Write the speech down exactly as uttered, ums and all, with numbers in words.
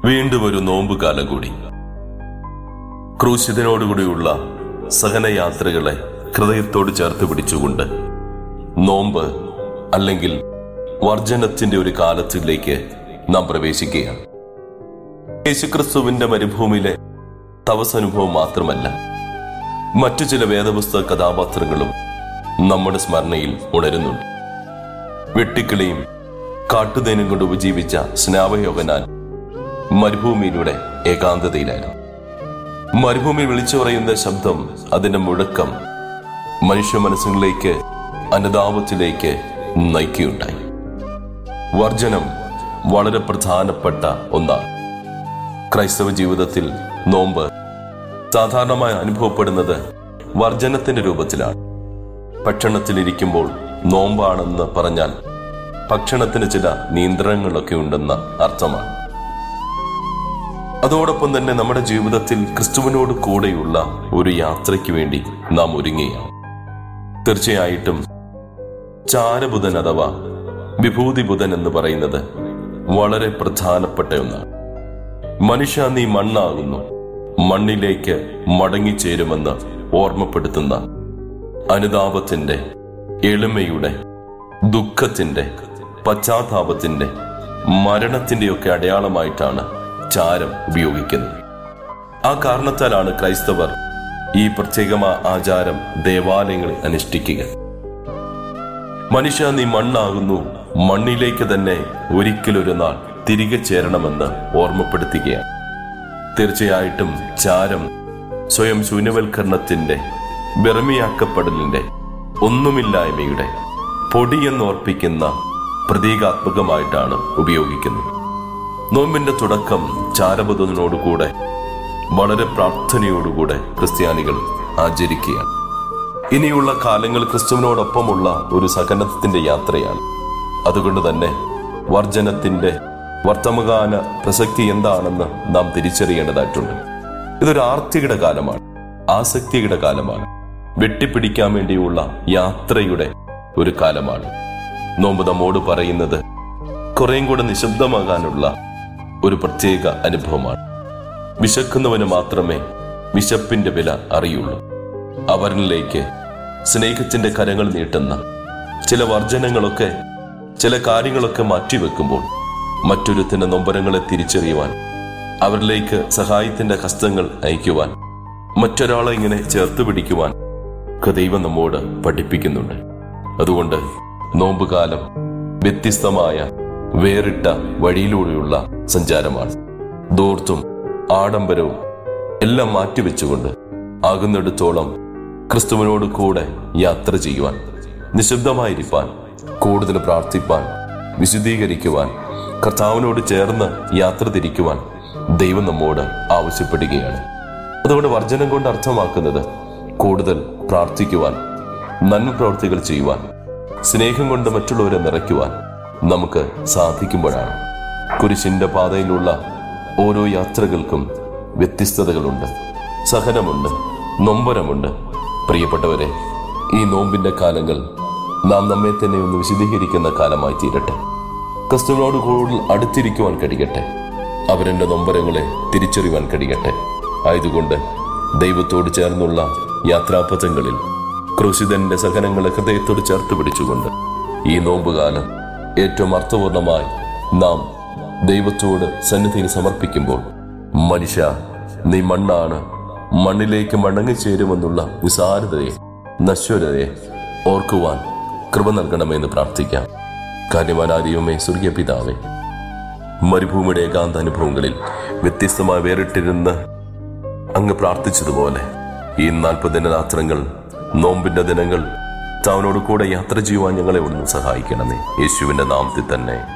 വീണ്ടും ഒരു നോമ്പ് കാലം കൂടി. ക്രൂശിതനോടുകൂടിയുള്ള സഹനയാത്രകളെ ഹൃദയത്തോട് ചേർത്ത് പിടിച്ചുകൊണ്ട് നോമ്പ് അല്ലെങ്കിൽ വർജനത്തിന്റെ ഒരു കാലത്തിലേക്ക് നാം പ്രവേശിക്കുകയാണ്. യേശുക്രിസ്തുവിന്റെ മരുഭൂമിയിലെ തപസ്സനുഭവം മാത്രമല്ല, മറ്റു ചില വേദപുസ്തക കഥാപാത്രങ്ങളും നമ്മുടെ സ്മരണയിൽ ഉണരുന്നുണ്ട്. വെട്ടിക്കിളിയും കാട്ടുതേനും കൊണ്ട് ഉപജീവിച്ച സ്നാപയോഹന്നാൻ മരുഭൂമിയിലൂടെ ഏകാന്തതയിലായിരുന്നു. മരുഭൂമി വിളിച്ചു പറയുന്ന ശബ്ദം, അതിന്റെ മുഴക്കം മനുഷ്യ മനസ്സുകളിലേക്ക് അനുതാപത്തിലേക്ക് നയിക്കുകയുണ്ടായി. വർജനം വളരെ പ്രധാനപ്പെട്ട ഒന്നാണ്. ക്രൈസ്തവ ജീവിതത്തിൽ നോമ്പ് സാധാരണമായി അനുഭവപ്പെടുന്നത് വർജനത്തിന്റെ രൂപത്തിലാണ്. ഭക്ഷണത്തിലിരിക്കുമ്പോൾ നോമ്പാണെന്ന് പറഞ്ഞാൽ ഭക്ഷണത്തിന് ചില നിയന്ത്രണങ്ങളൊക്കെ ഉണ്ടെന്ന അർത്ഥമാണ്. അതോടൊപ്പം തന്നെ നമ്മുടെ ജീവിതത്തിൽ ക്രിസ്തുവിനോട് കൂടെയുള്ള ഒരു യാത്രയ്ക്ക് വേണ്ടി നാം ഒരുങ്ങുകയാണ്. തീർച്ചയായിട്ടും ചാരബുധൻ അഥവാ വിഭൂതി ബുധൻ എന്ന് പറയുന്നത് വളരെ പ്രധാനപ്പെട്ട ഒന്നാണ്. മനുഷ്യ നീ മണ്ണാകുന്നു, മണ്ണിലേക്ക് മടങ്ങിച്ചേരുമെന്ന് ഓർമ്മപ്പെടുത്തുന്ന അനുതാപത്തിന്റെ, എളിമയുടെ, ദുഃഖത്തിന്റെ, പശ്ചാത്താപത്തിന്റെ, മരണത്തിന്റെയൊക്കെ അടയാളമായിട്ടാണ് ചാരം ഉപയോഗിക്കുന്നത്. ആ കാരണത്താലാണ് ക്രൈസ്തവർ ഈ പ്രത്യേകമായ ആചാരം ദേവാലയങ്ങളിൽ അനുഷ്ഠിക്കുക. മനുഷ്യ നീ മണ്ണാകുന്നു, മണ്ണിലേക്ക് തന്നെ ഒരിക്കലൊരു നാൾ തിരികെ ചേരണമെന്ന് ഓർമ്മപ്പെടുത്തുകയാണ്. തീർച്ചയായിട്ടും ചാരം സ്വയം ശൂന്യവൽക്കരണത്തിന്റെ, വെറുമയാക്കപ്പെടലിന്റെ, ഒന്നുമില്ലായ്മയുടെ, പൊടിയെന്നോർപ്പിക്കുന്ന പ്രതീകാത്മകമായിട്ടാണ് ഉപയോഗിക്കുന്നത്. നോമ്പിന്റെ തുടക്കം ചാരബുധനോടുകൂടെ വളരെ പ്രാർത്ഥനയോടുകൂടെ ക്രിസ്ത്യാനികൾ ആചരിക്കുകയാണ്. ഇനിയുള്ള കാലങ്ങൾ ക്രിസ്തുവിനോടൊപ്പമുള്ള ഒരു സഹനത്തിന്റെ യാത്രയാണ്. അതുകൊണ്ട് തന്നെ വർജനത്തിന്റെ വർത്തമാന പ്രസക്തി എന്താണെന്ന് നാം തിരിച്ചറിയേണ്ടതായിട്ടുണ്ട്. ഇതൊരു ആർത്തിയുടെ കാലമാണ്, ആസക്തിയുടെ കാലമാണ്, വെട്ടിപ്പിടിക്കാൻ വേണ്ടിയുള്ള യാത്രയുടെ ഒരു കാലമാണ്. നോമ്പ് നമ്മോട് പറയുന്നത് കുറേയും കൂടെ നിശബ്ദമാകാനുള്ള ഒരു പ്രത്യേക അനുഭവമാണ്. വിശക്കുന്നവന് മാത്രമേ വിശപ്പിന്റെ വില അറിയുള്ളൂ. അവരിലേക്ക് സ്നേഹത്തിന്റെ കരങ്ങൾ നീട്ടുന്ന ചില വർജനങ്ങളൊക്കെ, ചില കാര്യങ്ങളൊക്കെ മാറ്റിവെക്കുമ്പോൾ മറ്റൊരുത്തിന്റെ നൊമ്പരങ്ങളെ തിരിച്ചറിയുവാൻ, അവരിലേക്ക് സഹായത്തിന്റെ ഹസ്തങ്ങൾ അയക്കുവാൻ, മറ്റൊരാളെ ഇങ്ങനെ ചേർത്ത് പിടിക്കുവാൻ ദൈവം നമ്മോട് പഠിപ്പിക്കുന്നുണ്ട്. അതുകൊണ്ട് നോമ്പുകാലം വ്യത്യസ്തമായ വേറിട്ട വഴിയിലൂടെയുള്ള സഞ്ചാരമാണ്. ദൂർത്തും ആഡംബരവും എല്ലാം മാറ്റിവെച്ചുകൊണ്ട് ആകുന്നിടത്തോളം ക്രിസ്തുവിനോട് കൂടെ യാത്ര ചെയ്യുവാൻ, നിശബ്ദമായിരിക്കാൻ, കൂടുതൽ പ്രാർത്ഥിപ്പാൻ, വിശുദ്ധീകരിക്കുവാൻ, കർത്താവിനോട് ചേർന്ന് യാത്ര തിരിക്കുവാൻ ദൈവം നമ്മോട് ആവശ്യപ്പെടുകയാണ്. അതുകൊണ്ട് വർജനം കൊണ്ട് അർത്ഥമാക്കുന്നത് കൂടുതൽ പ്രാർത്ഥിക്കുവാൻ, നന്മ പ്രവൃത്തികൾ ചെയ്യുവാൻ, സ്നേഹം കൊണ്ട് മറ്റുള്ളവരെ നിറയ്ക്കുവാൻ നമുക്ക് സാധിക്കുമ്പോഴാണ്. കുരിശിന്റെ പാതയിലുള്ള ഓരോ യാത്രകൾക്കും വ്യത്യസ്തതകളുണ്ട്, സഹനമുണ്ട്, നൊമ്പരമുണ്ട്. പ്രിയപ്പെട്ടവരെ, ഈ നോമ്പിന്റെ കാലങ്ങൾ നാം നമ്മെ തന്നെ ഒന്ന് വിശദീകരിക്കുന്ന കാലമായി തീരട്ടെ. ക്രിസ്തുവിനോട് കൂടുതൽ അടുത്തിരിക്കുവാൻ കഴിയട്ടെ. അവരെന്റെ നൊമ്പരങ്ങളെ തിരിച്ചറിയുവാൻ കഴിയട്ടെ. ആയതുകൊണ്ട് ദൈവത്തോട് ചേർന്നുള്ള യാത്രാപഥങ്ങളിൽ ക്രൂശിതന്റെ സഹനങ്ങളെ ഹൃദയത്തോട് ചേർത്ത് പിടിച്ചുകൊണ്ട് ഈ നോമ്പുകാലം ഏറ്റവും അർത്ഥപൂർണമായി നാം ദൈവത്തോട് സന്നിധിയിൽ സമർപ്പിക്കുമ്പോൾ, മനുഷ്യ നീ മണ്ണാണ്, മണ്ണിലേക്ക് മടങ്ങിച്ചേരുമെന്നുള്ള നിസാരതയെ, നശ്വരതയെ ഓർക്കുവാൻ കൃപ നൽകണമെന്ന് പ്രാർത്ഥിക്കാം. കാര്യവാനാരിയുമേ സ്വർഗീയ പിതാവേ, മരുഭൂമിയുടെ ഏകാന്ത അനുഭവങ്ങളിൽ വ്യത്യസ്തമായി വേറിട്ടിരുന്ന് അങ്ങ് പ്രാർത്ഥിച്ചതുപോലെ ഈ നാൽപ്പത് ദിനരാത്രങ്ങൾ, നോമ്പിന്റെ ദിനങ്ങൾ, താവിനോട് കൂടെ യാത്ര ചെയ്യുവാൻ ഞങ്ങളെ ഒന്ന് സഹായിക്കണമേ. യേശുവിന്റെ നാമത്തിൽ തന്നെ.